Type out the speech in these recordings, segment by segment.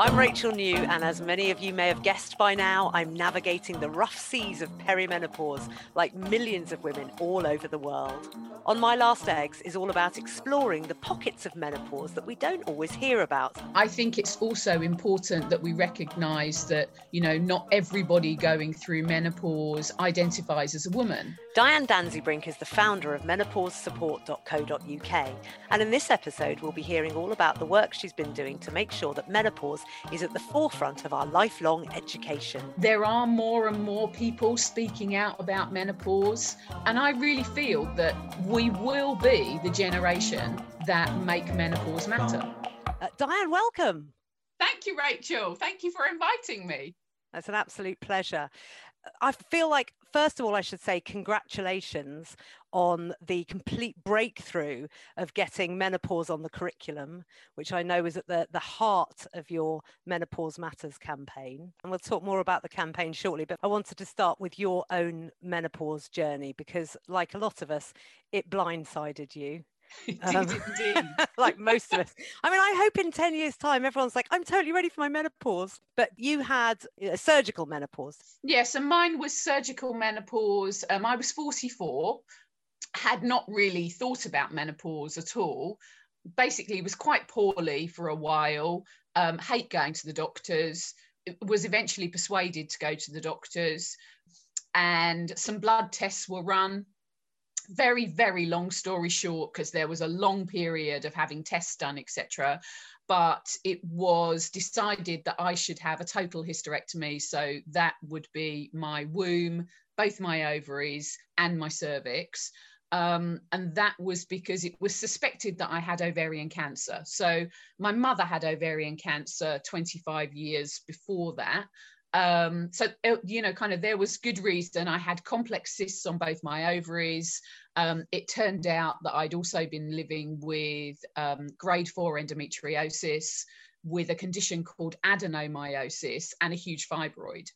I'm Rachel New, and as many of you may have guessed by now, I'm navigating the rough seas of perimenopause like millions of women all over the world. On My Last Eggs is all about exploring the pockets of menopause that we don't always hear about. I think it's also important that we recognise that, not everybody going through menopause identifies as a woman. Diane Danzybrink is the founder of menopausesupport.co.uk, and in this episode we'll be hearing all about the work she's been doing to make sure that menopause is at the forefront of our lifelong education. There are more and more people speaking out about menopause, and I really feel that we will be the generation that make menopause matter. Diane, welcome. Thank you, Rachel. Thank you for inviting me. That's an absolute pleasure. I feel like, first of all, I should say congratulations on the complete breakthrough of getting menopause on the curriculum, which I know is at the heart of your Menopause Matters campaign. And we'll talk more about the campaign shortly, but I wanted to start with your own menopause journey because, like a lot of us, it blindsided you. Indeed. Like most of us. I mean, I hope in 10 years' time, everyone's like, I'm totally ready for my menopause. But you had surgical menopause. Yes, and mine was surgical menopause. I was 44, had not really thought about menopause at all. Basically, was quite poorly for a while, hate going to the doctors, was eventually persuaded to go to the doctors, and some blood tests were run. Very, very long story short, because there was a long period of having tests done, etc. But it was decided that I should have a total hysterectomy. So that would be my womb, both my ovaries and my cervix. And that was because it was suspected that I had ovarian cancer. So my mother had ovarian cancer 25 years before that. So, there was good reason. I had complex cysts on both my ovaries. It turned out that I'd also been living with grade 4 endometriosis with a condition called adenomyosis and a huge fibroid.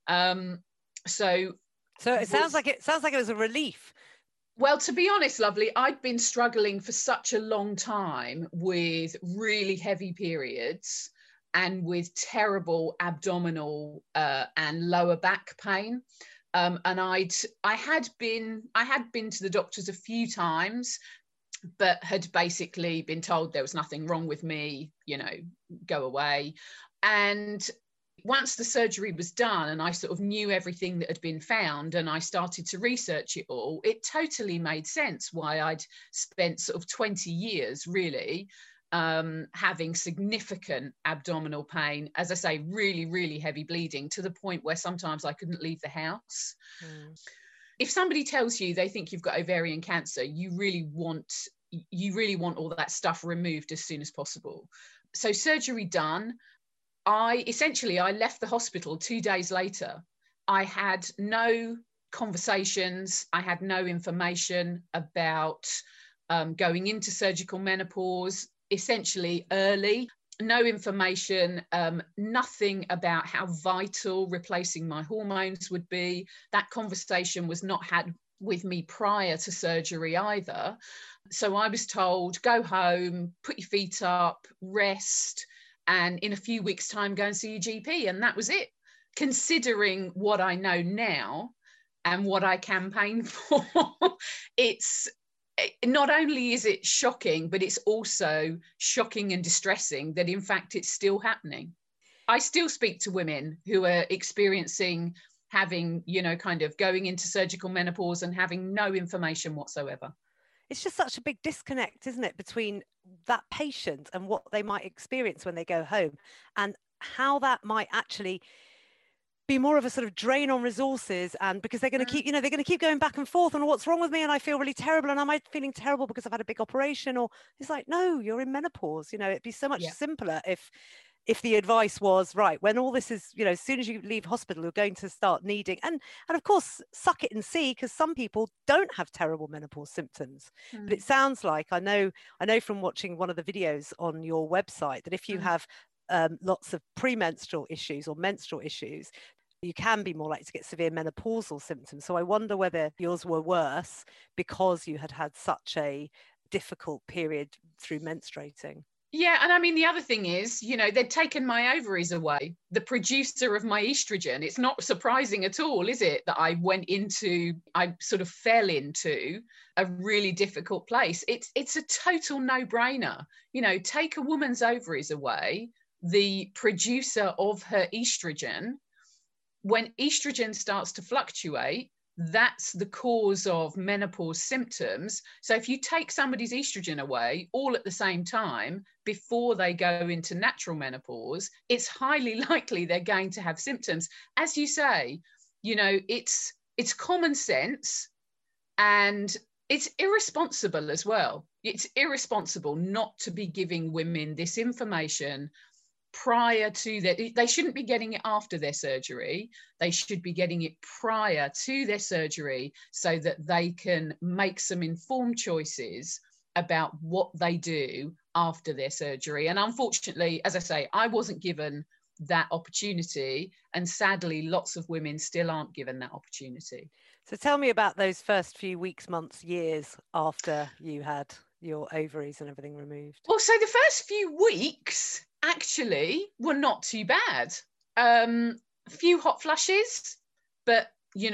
So it sounds like it was a relief. Well, to be honest, lovely, I'd been struggling for such a long time with really heavy periods and with terrible abdominal and lower back pain. And I had been to the doctors a few times, but had basically been told there was nothing wrong with me, go away. And once the surgery was done and I sort of knew everything that had been found and I started to research it all, it totally made sense why I'd spent sort of 20 years really having significant abdominal pain, as I say, really, really heavy bleeding to the point where sometimes I couldn't leave the house. If somebody tells you they think you've got ovarian cancer, you really want all that stuff removed as soon as possible. So surgery done, I left the hospital 2 days later. I had no conversations, I had no information about going into surgical menopause, essentially early, no information, nothing about how vital replacing my hormones would be. That conversation was not had with me prior to surgery either. So I was told, go home, put your feet up, rest, and in a few weeks' time, go and see your GP. And that was it. Considering what I know now and what I campaigned for, it's not only is it shocking, but it's also shocking and distressing that in fact it's still happening. I still speak to women who are experiencing having, going into surgical menopause and having no information whatsoever. It's just such a big disconnect, isn't it, between that patient and what they might experience when they go home, and how that might actually be more of a sort of drain on resources, and because they're going to keep, they're going to keep going back and forth on what's wrong with me, and I feel really terrible, and am I feeling terrible because I've had a big operation? Or it's like, no, you're in menopause. It'd be so much simpler if the advice was, right, when all this is, as soon as you leave hospital, you're going to start needing, and of course, suck it and see, because some people don't have terrible menopause symptoms. But it sounds like, I know from watching one of the videos on your website, that if you have lots of premenstrual issues or menstrual issues, you can be more likely to get severe menopausal symptoms. So I wonder whether yours were worse because you had such a difficult period through menstruating. Yeah, and I mean, the other thing is, they'd taken my ovaries away, the producer of my estrogen. It's not surprising at all, is it, that I sort of fell into a really difficult place. It's a total no-brainer. Take a woman's ovaries away, the producer of her estrogen. When estrogen starts to fluctuate, that's the cause of menopause symptoms. So if you take somebody's estrogen away all at the same time before they go into natural menopause, it's highly likely they're going to have symptoms. As you say, it's common sense, and it's irresponsible as well. It's irresponsible not to be giving women this information prior to that. They shouldn't be getting it after their surgery. They should be getting it prior to their surgery so that they can make some informed choices about what they do after their surgery. And unfortunately, as I say, I wasn't given that opportunity, and sadly lots of women still aren't given that opportunity. So tell me about those first few weeks, months, years after you had your ovaries and everything removed. Well, so the first few weeks actually were not too bad. A few hot flushes, but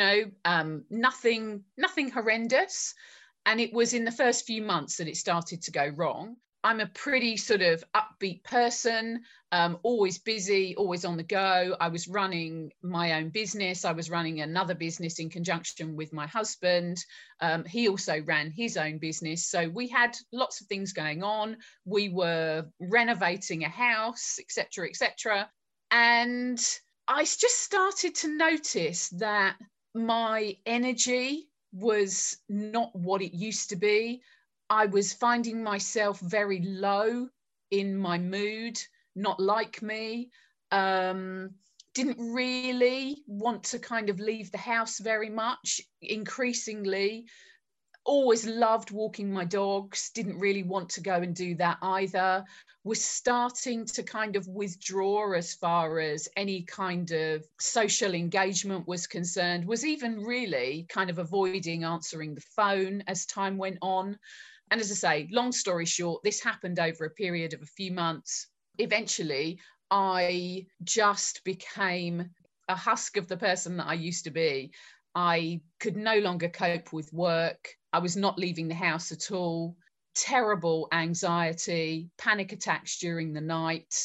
nothing horrendous. And it was in the first few months that it started to go wrong. I'm a pretty sort of upbeat person, always busy, always on the go. I was running my own business. I was running another business in conjunction with my husband. He also ran his own business. So we had lots of things going on. We were renovating a house, etc., etc. And I just started to notice that my energy was not what it used to be. I was finding myself very low in my mood, not like me. Didn't really want to kind of leave the house very much. Increasingly, always loved walking my dogs, didn't really want to go and do that either. Was starting to kind of withdraw as far as any kind of social engagement was concerned, was even really kind of avoiding answering the phone as time went on. And as I say, long story short, this happened over a period of a few months. Eventually, I just became a husk of the person that I used to be. I could no longer cope with work. I was not leaving the house at all. Terrible anxiety, panic attacks during the night,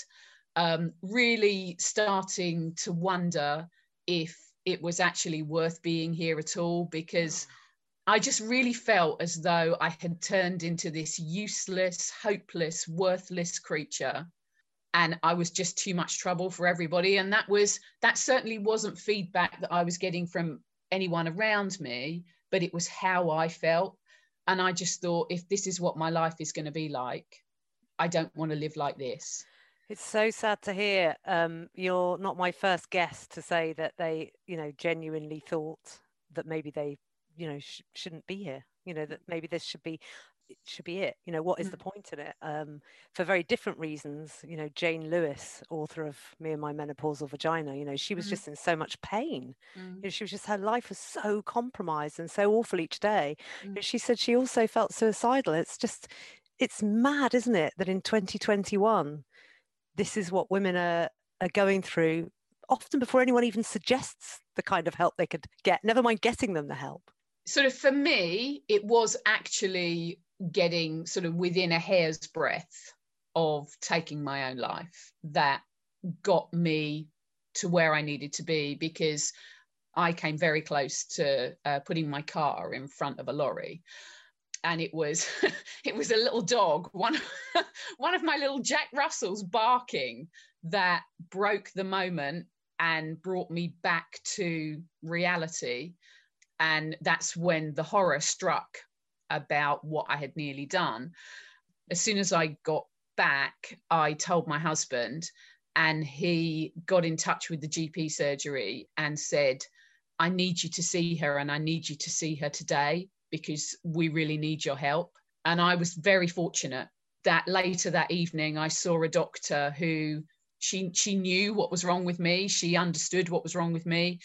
really starting to wonder if it was actually worth being here at all, because I just really felt as though I had turned into this useless, hopeless, worthless creature. And I was just too much trouble for everybody. And that certainly wasn't feedback that I was getting from anyone around me, but it was how I felt. And I just thought, if this is what my life is going to be like, I don't want to live like this. It's so sad to hear. You're not my first guest to say that they, genuinely thought that maybe they shouldn't be here, that maybe this should be it. What is the point in it? For very different reasons. Jane Lewis, author of Me and My Menopausal Vagina, she was just in so much pain. She was just, her life was so compromised and so awful each day. She said she also felt suicidal. It's mad, isn't it, that in 2021 this is what women are going through, often before anyone even suggests the kind of help they could get, never mind getting them the help. Sort of for me, it was actually getting sort of within a hair's breadth of taking my own life that got me to where I needed to be, because I came very close to putting my car in front of a lorry. And it was a little dog, one of my little Jack Russells barking, that broke the moment and brought me back to reality. And that's when the horror struck about what I had nearly done. As soon as I got back, I told my husband, and he got in touch with the GP surgery and said, I need you to see her, and I need you to see her today, because we really need your help. And I was very fortunate that later that evening, I saw a doctor who she knew what was wrong with me. She understood what was wrong with me.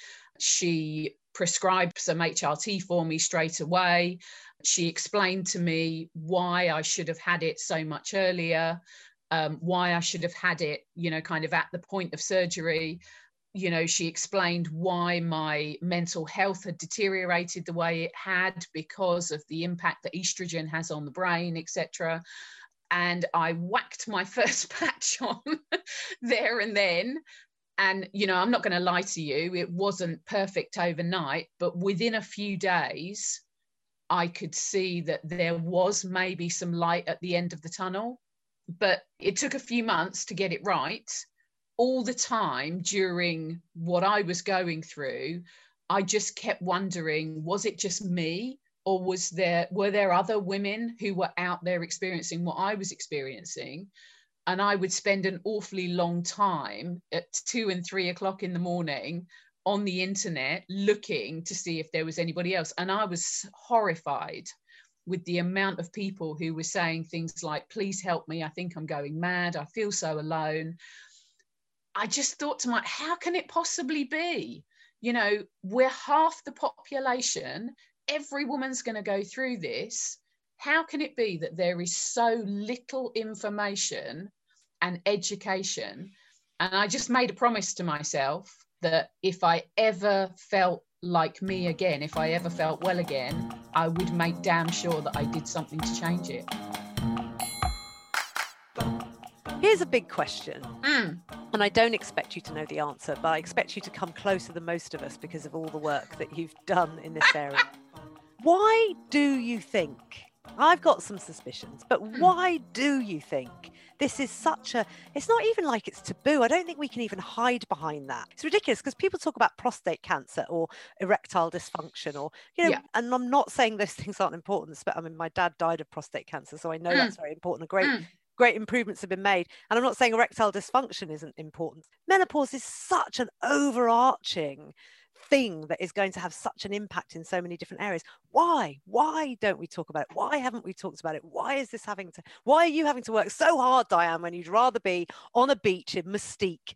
She prescribed some HRT for me straight away. She explained to me why I should have had it so much earlier. why I should have had it, kind of at the point of surgery. She explained why my mental health had deteriorated the way it had because of the impact that estrogen has on the brain, etc. And I whacked my first patch on there and then. And, I'm not going to lie to you, it wasn't perfect overnight, but within a few days, I could see that there was maybe some light at the end of the tunnel. But it took a few months to get it right. All the time during what I was going through, I just kept wondering, was it just me? Or were there other women who were out there experiencing what I was experiencing? And I would spend an awfully long time at 2 and 3 o'clock in the morning on the internet looking to see if there was anybody else. And I was horrified with the amount of people who were saying things like, please help me, I think I'm going mad, I feel so alone. I just thought to myself, how can it possibly be? We're half the population. Every woman's going to go through this. How can it be that there is so little information and education? And I just made a promise to myself that if I ever felt like me again, if I ever felt well again, I would make damn sure that I did something to change it. Here's a big question. And I don't expect you to know the answer, but I expect you to come closer than most of us because of all the work that you've done in this area. Why do you think, I've got some suspicions, but why do you think this is it's not even like it's taboo. I don't think we can even hide behind that. It's ridiculous because people talk about prostate cancer or erectile dysfunction or, and I'm not saying those things aren't important, but I mean, my dad died of prostate cancer, so I know that's very important. Great improvements have been made. And I'm not saying erectile dysfunction isn't important. Menopause is such an overarching thing that is going to have such an impact in so many different areas. Why don't we talk about it? Why haven't we talked about it? Why are you having to work so hard, Diane, when you'd rather be on a beach in Mystique?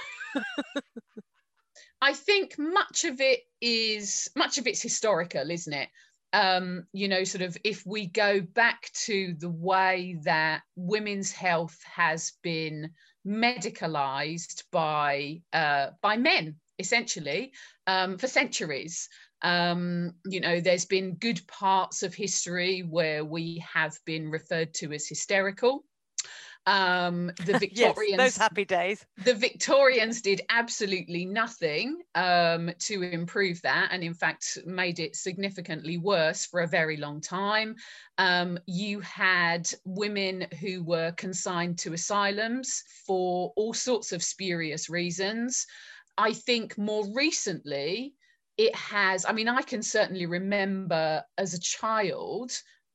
I think much of it's historical, isn't it? Sort of if we go back to the way that women's health has been medicalized by men, essentially, for centuries. There's been good parts of history where we have been referred to as hysterical. The Victorians, yes, those happy days. The Victorians did absolutely nothing to improve that, and in fact made it significantly worse for a very long time. You had women who were consigned to asylums for all sorts of spurious reasons. I think more recently I can certainly remember as a child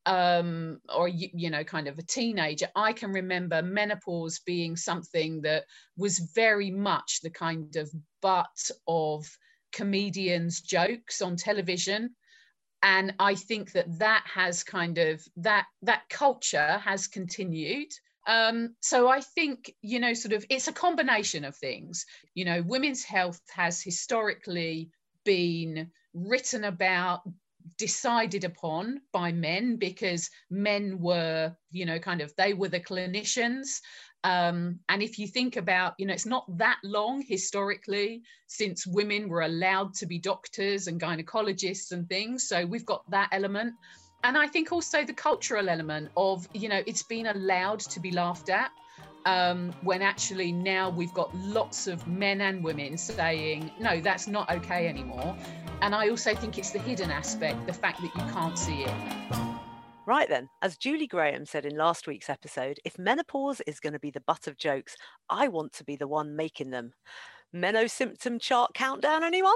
or kind of a teenager, I can remember menopause being something that was very much the kind of butt of comedians' jokes on television. And I think that has kind of that culture has continued. So I think, sort of it's a combination of things. Women's health has historically been written about, decided upon by men, because men were, they were the clinicians. And if you think about, it's not that long historically since women were allowed to be doctors and gynecologists and things. So we've got that element. And I think also the cultural element of, it's been allowed to be laughed at, when actually now we've got lots of men and women saying, no, that's not okay anymore. And I also think it's the hidden aspect, the fact that you can't see it. Right then, as Julie Graham said in last week's episode, if menopause is going to be the butt of jokes, I want to be the one making them. Meno symptom chart countdown, anyone?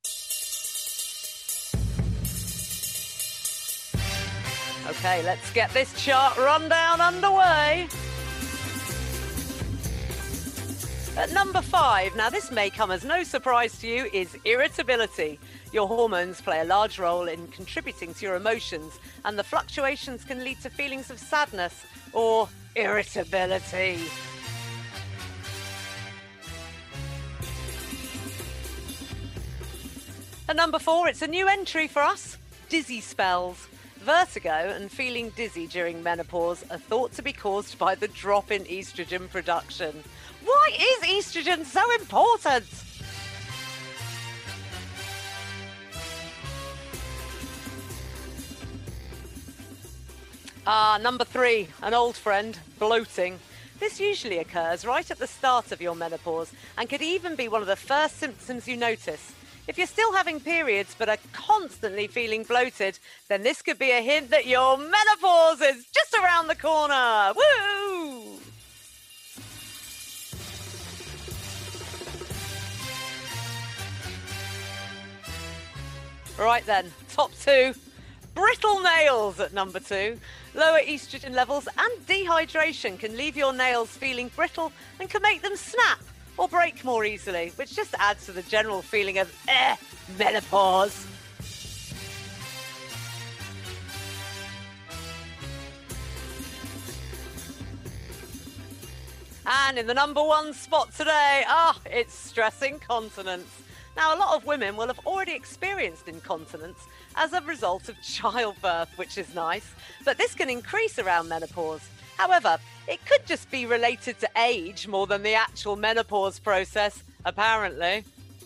Okay, let's get this chart rundown underway. At number 5, now this may come as no surprise to you, is irritability. Your hormones play a large role in contributing to your emotions, and the fluctuations can lead to feelings of sadness or irritability. At number 4, it's a new entry for us, dizzy spells. Vertigo and feeling dizzy during menopause are thought to be caused by the drop in estrogen production. Why is estrogen so important? Number 3, an old friend, bloating. This usually occurs right at the start of your menopause and could even be one of the first symptoms you notice. If you're still having periods but are constantly feeling bloated, then this could be a hint that your menopause is just around the corner. Woo! Right then, top 2. Brittle nails at number 2. Lower estrogen levels and dehydration can leave your nails feeling brittle and can make them snap or break more easily, which just adds to the general feeling of menopause. And in the number 1 spot today, it's stress incontinence. Now, a lot of women will have already experienced incontinence as a result of childbirth, which is nice, but this can increase around menopause. However, it could just be related to age more than the actual menopause process, apparently.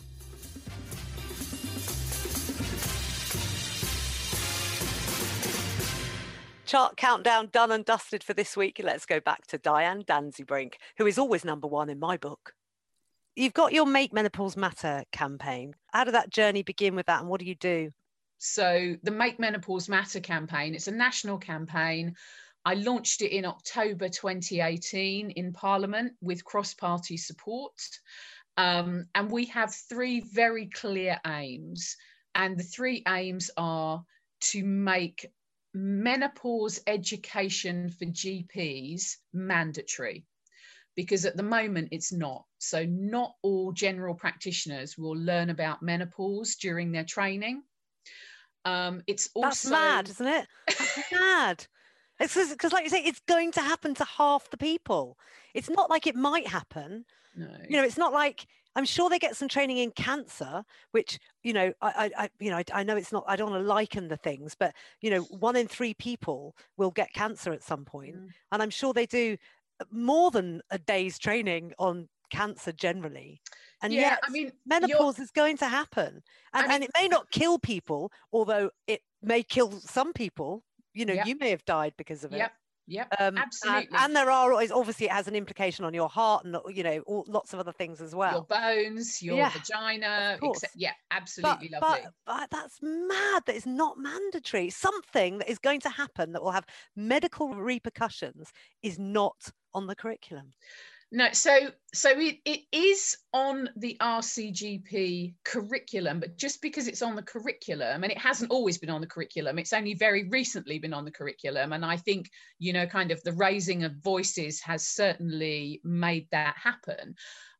Chart countdown done and dusted for this week. Let's go back to Diane Danzebrink, who is always number 1 in my book. You've got your Make Menopause Matter campaign. How did that journey begin with that, and what do you do? So the Make Menopause Matter campaign, it's a national campaign. I launched it in October 2018 in Parliament with cross-party support. And we have 3 very clear aims. And the 3 aims are to make menopause education for GPs mandatory, because at the moment it's not. So not all general practitioners will learn about menopause during their training. It's also... That's mad, isn't it? That's mad. It's because, like you say, it's going to happen to half the people. It's not like it might happen. No. You know, it's not like, I'm sure they get some training in cancer, which, I know it's not, I don't want to liken the things, but, 1 in 3 people will get cancer at some point. And I'm sure they do more than a day's training on cancer generally. And yet, menopause is going to happen. And it may not kill people, although it may kill some people. You may have died because of it. Yep, absolutely. And there are always, obviously, it has an implication on your heart and, lots of other things as well. Your bones, your vagina, absolutely lovely. But that's mad that it's not mandatory. Something that is going to happen that will have medical repercussions is not on the curriculum. No, so it is on the RCGP curriculum, but just because it's on the curriculum, and it hasn't always been on the curriculum, it's only very recently been on the curriculum. And I think, kind of the raising of voices has certainly made that happen.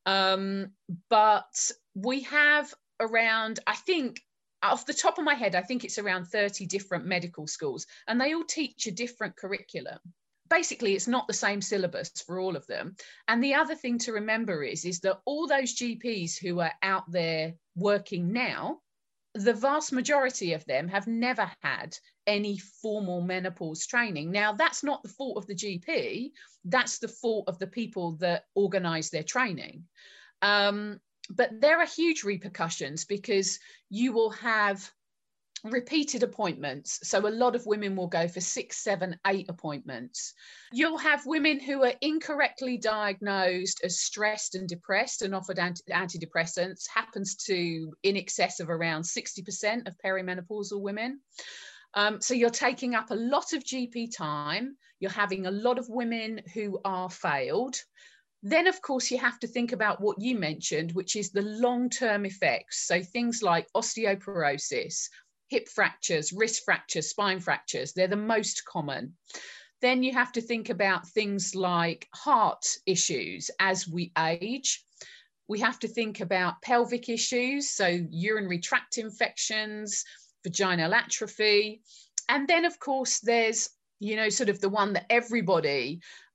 But we have around, I think, off the top of my head, I think it's around 30 different medical schools, and they all teach a different curriculum. Basically, it's not the same syllabus for all of them. And the other thing to remember is that all those GPs who are out there working now, the vast majority of them have never had any formal menopause training. Now, that's not the fault of the GP. That's the fault of the people that organise their training. But there are huge repercussions, because you will have repeated appointments. So a lot of women will go for 6, 7, 8 appointments. You'll have women who are incorrectly diagnosed as stressed and depressed and offered antidepressants. Happens to in excess of around 60% of perimenopausal women. So you're taking up a lot of GP time. You're having a lot of women who are failed. Then, of course, you have to think about what you mentioned, which is the long-term effects. So things like osteoporosis, hip fractures, wrist fractures, spine fractures, they're the most common. Then you have to think about things like heart issues as we age. We have to think about pelvic issues, so urinary tract infections, vaginal atrophy. And then, of course, there's, sort of the one that everybody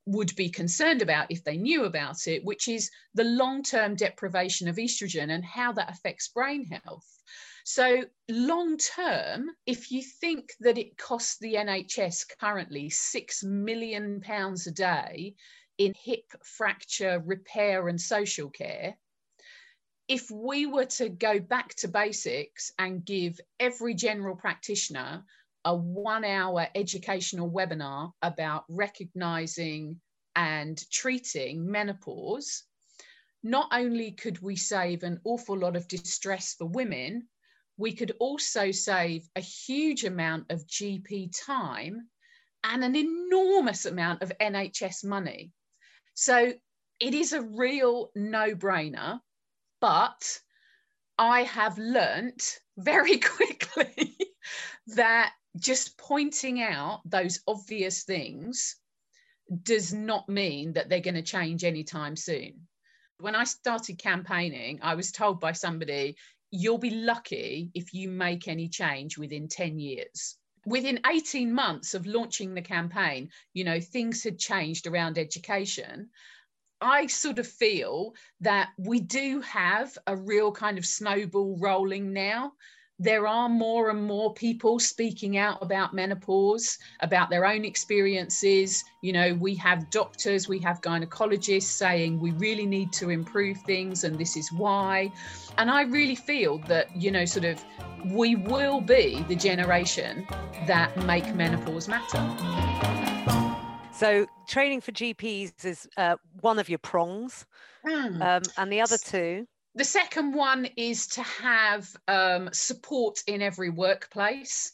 would be concerned about if they knew about it, which is the long-term deprivation of estrogen and how that affects brain health. So long term, if you think that it costs the NHS currently £6 million a day in hip fracture repair and social care, if we were to go back to basics and give every general practitioner a 1-hour educational webinar about recognising and treating menopause, not only could we save an awful lot of distress for women, we could also save a huge amount of GP time and an enormous amount of NHS money. So it is a real no-brainer, but I have learnt very quickly that just pointing out those obvious things does not mean that they're going to change anytime soon. When I started campaigning, I was told by somebody, you'll be lucky if you make any change within 10 years. Within 18 months of launching the campaign, you know, things had changed around education. I sort of feel that we do have a real kind of snowball rolling now. There are more and more people speaking out about menopause, about their own experiences. You know, we have doctors, we have gynecologists saying we really need to improve things and this is why. And I really feel that, you know, sort of we will be the generation that make menopause matter. So training for GPs is one of your prongs, and the other two? The second one is to have support in every workplace.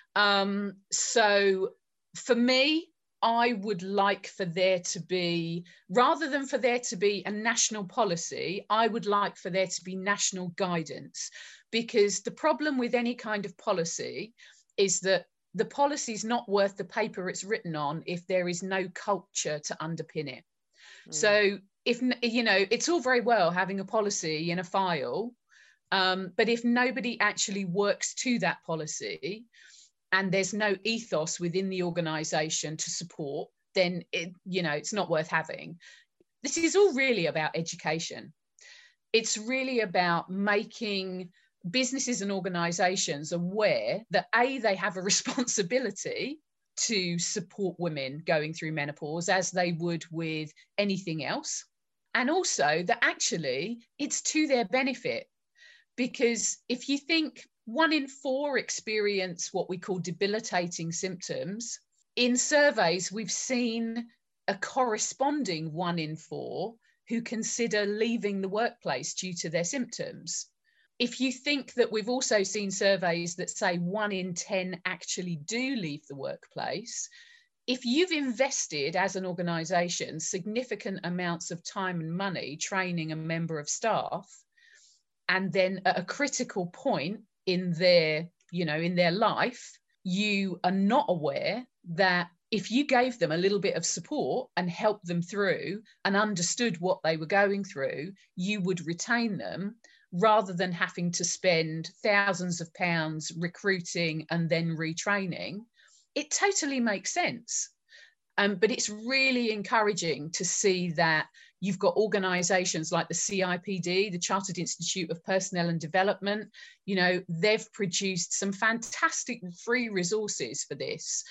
So for me, I would like for there to be, rather than for there to be a national policy, I would like for there to be national guidance, because the problem with any kind of policy is that the policy is not worth the paper it's written on if there is no culture to underpin it. So if, you know, it's all very well having a policy in a file, but if nobody actually works to that policy and there's no ethos within the organisation to support, then it, you know, it's not worth having. This is all really about education. It's really about making businesses and organisations aware that A, they have a responsibility to support women going through menopause as they would with anything else. And also that actually it's to their benefit, because if you think 1 in 4 experience what we call debilitating symptoms, in surveys we've seen a corresponding 1 in 4 who consider leaving the workplace due to their symptoms. If you think that we've also seen surveys that say 1 in 10 actually do leave the workplace, if you've invested as an organisation significant amounts of time and money training a member of staff, and then at a critical point in their, you know, in their life, you are not aware that if you gave them a little bit of support and helped them through and understood what they were going through, you would retain them, rather than having to spend thousands of pounds recruiting and then retraining. It totally makes sense. But it's really encouraging to see that you've got organisations like the CIPD, the Chartered Institute of Personnel and Development. You know, they've produced some fantastic free resources for this.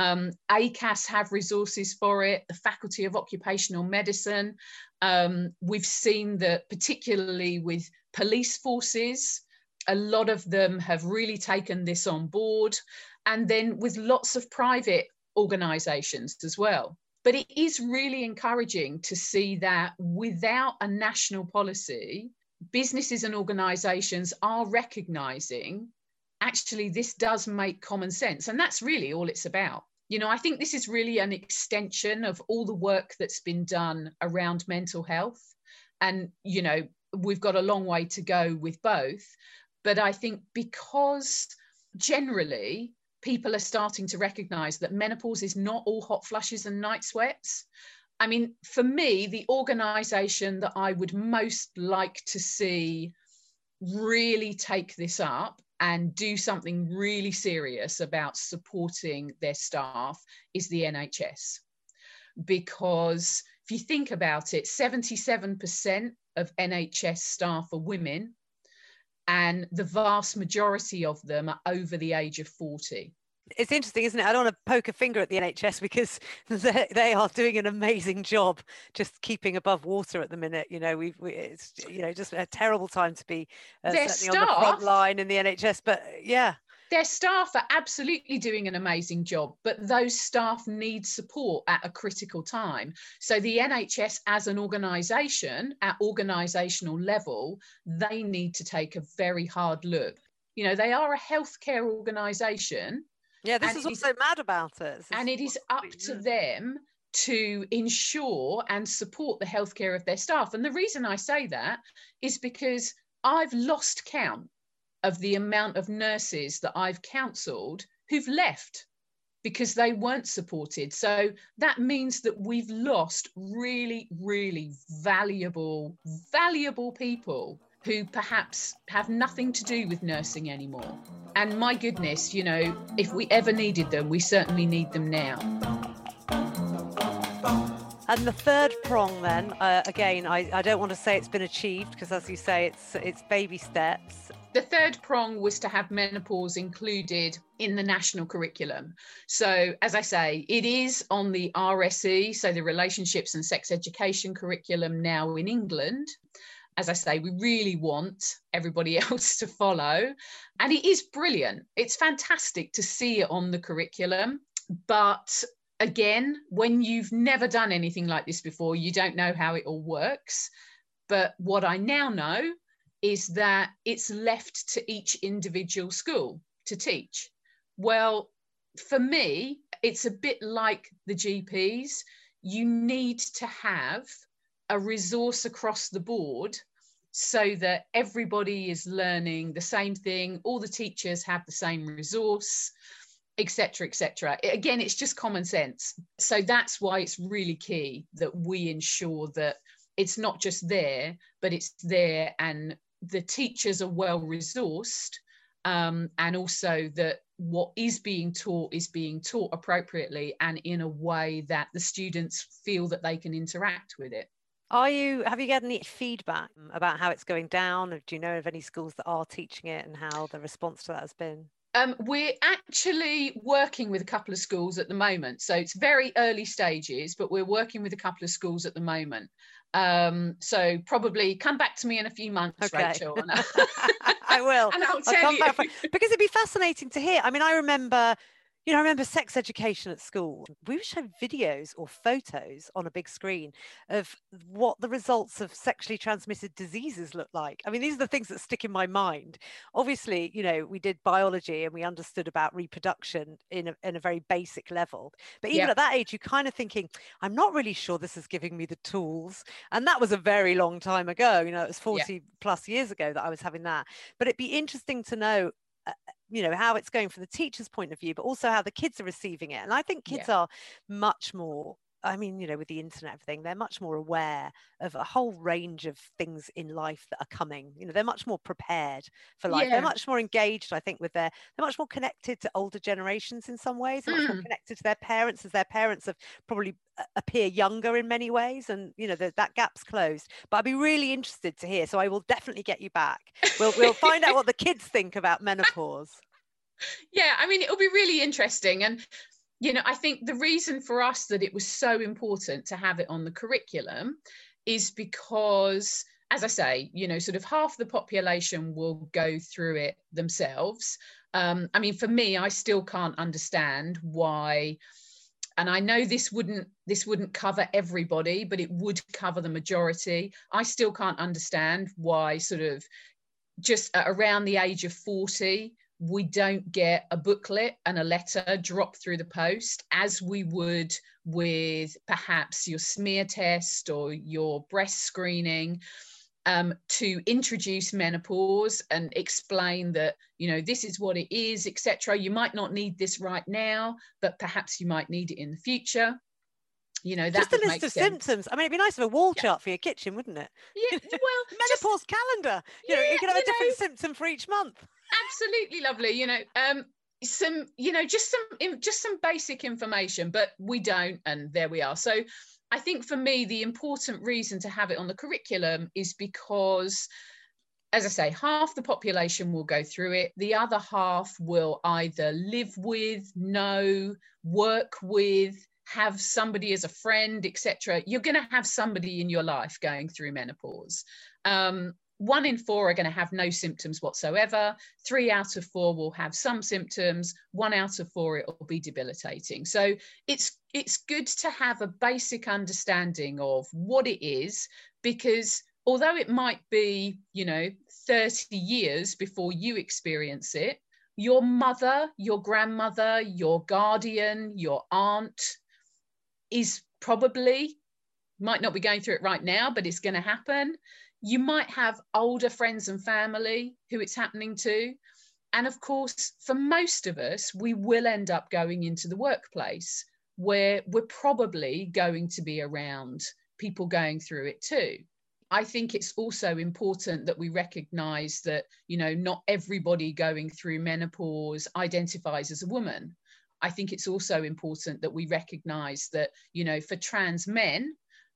ACAS have resources for it, the Faculty of Occupational Medicine. We've seen that particularly with police forces, a lot of them have really taken this on board, and then with lots of private organisations as well. But it is really encouraging to see that without a national policy, businesses and organisations are recognising actually this does make common sense. And that's really all it's about. You know, I think this is really an extension of all the work that's been done around mental health. And, you know, we've got a long way to go with both. But I think because generally people are starting to recognise that menopause is not all hot flushes and night sweats. I mean, for me, the organisation that I would most like to see really take this up and do something really serious about supporting their staff is the NHS. because if you think about it, 77% of NHS staff are women, and the vast majority of them are over the age of 40. It's interesting, isn't it? I don't want to poke a finger at the NHS because they are doing an amazing job just keeping above water at the minute. You know, it's, you know, just a terrible time to be certainly on the front line in the NHS. But yeah. Their staff are absolutely doing an amazing job, but those staff need support at a critical time. So the NHS as an organisation, at organisational level, they need to take a very hard look. You know, they are a healthcare organisation. Yeah, this is what's so mad about it. And it is up to them to ensure and support the healthcare of their staff. And the reason I say that is because I've lost count of the amount of nurses that I've counselled who've left because they weren't supported. So that means that we've lost really, really valuable people who perhaps have nothing to do with nursing anymore. And my goodness, you know, if we ever needed them, we certainly need them now. And the third prong then, again, I don't want to say it's been achieved because, as you say, it's baby steps. The third prong was to have menopause included in the national curriculum. So, as I say, it is on the RSE, so the Relationships and Sex Education curriculum now in England. As I say, we really want everybody else to follow. And it is brilliant. It's fantastic to see it on the curriculum. But again, when you've never done anything like this before, you don't know how it all works. But what I now know is that it's left to each individual school to teach. Well, for me, it's a bit like the GPs. You need to have a resource across the board so that everybody is learning the same thing, all the teachers have the same resource, etc., etc. Again, it's just common sense. So that's why it's really key that we ensure that it's not just there, but it's there and the teachers are well resourced, and also that what is being taught appropriately and in a way that the students feel that they can interact with it. Have you got any feedback about how it's going down? Do you know of any schools that are teaching it and how the response to that has been? We're actually working with a couple of schools at the moment. So it's very early stages, but we're working with a couple of schools at the moment. So probably come back to me in a few months, okay. Rachel. I will. And I'll tell you. Because it'd be fascinating to hear. I mean, I remember sex education at school. We would show videos or photos on a big screen of what the results of sexually transmitted diseases look like. I mean, these are the things that stick in my mind. Obviously, you know, we did biology and we understood about reproduction in a very basic level. But even at that age, you're kind of thinking, I'm not really sure this is giving me the tools. And that was a very long time ago. You know, it was 40 plus years ago that I was having that. But it'd be interesting to know you know, how it's going from the teacher's point of view, but also how the kids are receiving it. And I think kids are much more, I mean, you know, with the internet, everything, they're much more aware of a whole range of things in life that are coming. You know, they're much more prepared for life. They're much more engaged, I think, they're much more connected to older generations in some ways. They're much more connected to their parents, as their parents have probably appear younger in many ways, and you know that gap's closed. But I'd be really interested to hear, so I will definitely get you back. We'll find out what the kids think about menopause. Yeah, I mean, it'll be really interesting. And you know, I think the reason for us that it was so important to have it on the curriculum is because, as I say, you know, sort of half the population will go through it themselves. I mean, for me, I still can't understand why. And I know this wouldn't cover everybody, but it would cover the majority. I still can't understand why sort of just around the age of 40, we don't get a booklet and a letter dropped through the post as we would with perhaps your smear test or your breast screening, to introduce menopause and explain that, you know, this is what it is, etc. You might not need this right now, but perhaps you might need it in the future. You know, that just a list of symptoms. I mean, it'd be nice to have a wall chart for your kitchen, wouldn't it? Yeah, well, menopause calendar. You know, you can have a different symptom for each month. Absolutely lovely. You know, some, just some basic information, but we don't, and there we are. So I think for me, the important reason to have it on the curriculum is because, as I say, half the population will go through it. The other half will either live with, know, work with, have somebody as a friend, etc. You're going to have somebody in your life going through menopause. 1 in 4 are going to have no symptoms whatsoever. 3 out of 4 will have some symptoms. 1 out of 4, it will be debilitating. So it's good to have a basic understanding of what it is, because although it might be, 30 years before you experience it, your mother, your grandmother, your guardian, your aunt is probably, might not be going through it right now, but it's going to happen. You might have older friends and family who it's happening to. And of course, for most of us, we will end up going into the workplace where we're probably going to be around people going through it too. I think it's also important that we recognize that, not everybody going through menopause identifies as a woman. I think it's also important that we recognize that, for trans men,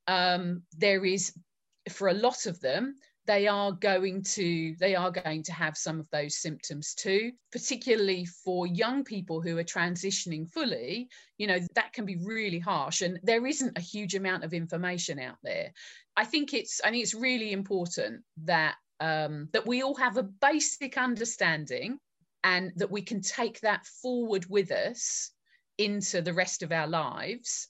there is, for a lot of them, they are going to have some of those symptoms too, particularly for young people who are transitioning fully. That can be really harsh, and there isn't a huge amount of information out there. I think it's really important that that we all have a basic understanding, and that we can take that forward with us into the rest of our lives,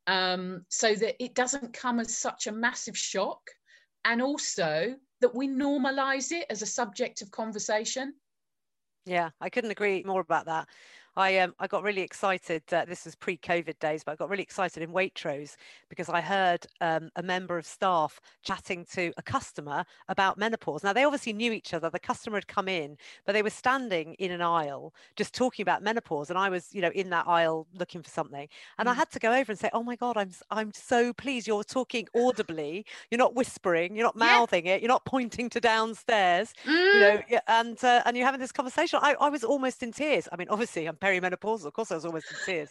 so that it doesn't come as such a massive shock, and also that we normalize it as a subject of conversation. Yeah, I couldn't agree more about that. I got really excited. This was pre-COVID days, but I got really excited in Waitrose because I heard a member of staff chatting to a customer about menopause. Now, they obviously knew each other. The customer had come in, but they were standing in an aisle just talking about menopause. And I was, in that aisle looking for something. And I had to go over and say, "Oh my God, I'm so pleased you're talking audibly. You're not whispering. You're not mouthing it. You're not pointing to downstairs. And you're having this conversation." I was almost in tears. I mean, obviously, I'm perimenopausal. Of course, I was almost in tears.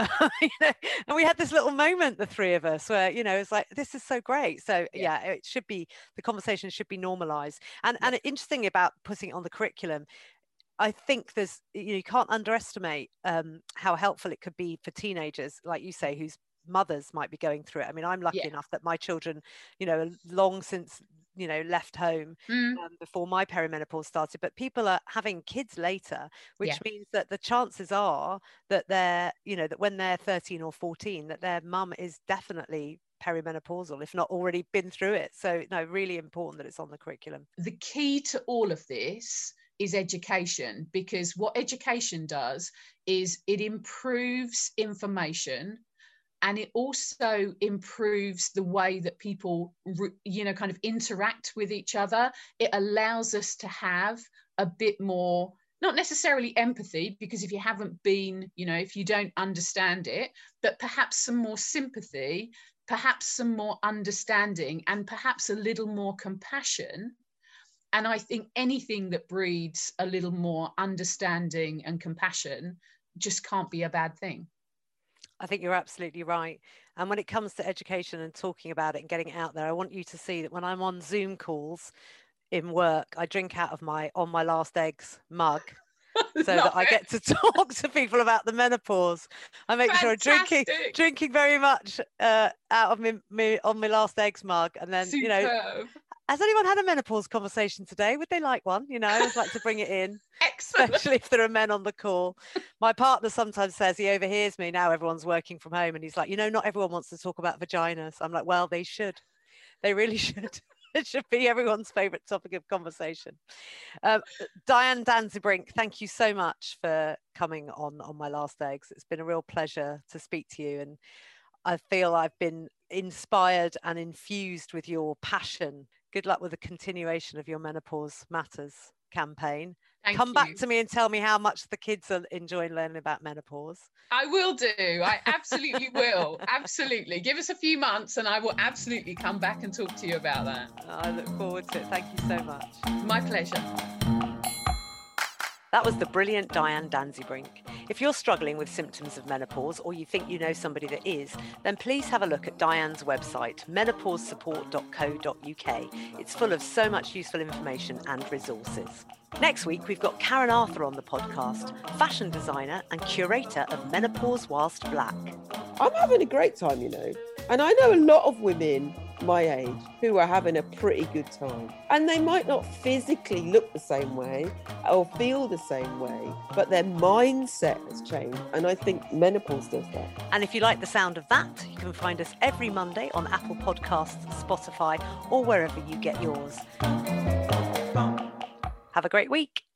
And we had this little moment, the three of us, where it's like, this is so great. So it should be, the conversation should be normalized. And interesting about putting it on the curriculum, I think there's, you can't underestimate how helpful it could be for teenagers, like you say, whose mothers might be going through it. I mean, I'm lucky enough that my children, long since left home before my perimenopause started, but people are having kids later, which means that the chances are that they're, that when they're 13 or 14, that their mum is definitely perimenopausal, if not already been through it. So really important that it's on the curriculum. The key to all of this is education, because what education does is it improves information, and it also improves the way that people, kind of interact with each other. It allows us to have a bit more, not necessarily empathy, because if you haven't been, if you don't understand it, but perhaps some more sympathy, perhaps some more understanding, and perhaps a little more compassion. And I think anything that breeds a little more understanding and compassion just can't be a bad thing. I think you're absolutely right. And when it comes to education and talking about it and getting it out there, I want you to see that when I'm on Zoom calls in work, I drink out of my On My Last Eggs mug so that I get to talk to people about the menopause. I make sure I'm drinking very much out of me On My Last Eggs mug. And then, Superb. Has anyone had a menopause conversation today? Would they like one? I always like to bring it in. Excellent. Especially if there are men on the call. My partner sometimes says, he overhears me, now everyone's working from home, and he's like, not everyone wants to talk about vaginas. I'm like, well, they should. They really should. It should be everyone's favourite topic of conversation. Diane Danzebrink, thank you so much for coming on My Last Eggs. It's been a real pleasure to speak to you, and I feel I've been inspired and infused with your passion. Good luck with the continuation of your Menopause Matters campaign. Come back to me and tell me how much the kids are enjoying learning about menopause. I will do. I absolutely will. Absolutely. Give us a few months and I will absolutely come back and talk to you about that. I look forward to it. Thank you so much. My pleasure. That was the brilliant Diane Danzebrink. If you're struggling with symptoms of menopause or you think you know somebody that is, then please have a look at Diane's website, menopausesupport.co.uk. It's full of so much useful information and resources. Next week, we've got Karen Arthur on the podcast, fashion designer and curator of Menopause Whilst Black. I'm having a great time, you know, and I know a lot of women my age who are having a pretty good time, and they might not physically look the same way or feel the same way, but their mindset has changed, and I think menopause does that. And if you like the sound of that, you can find us every Monday on Apple Podcasts, Spotify, or wherever you get yours. Have a great week.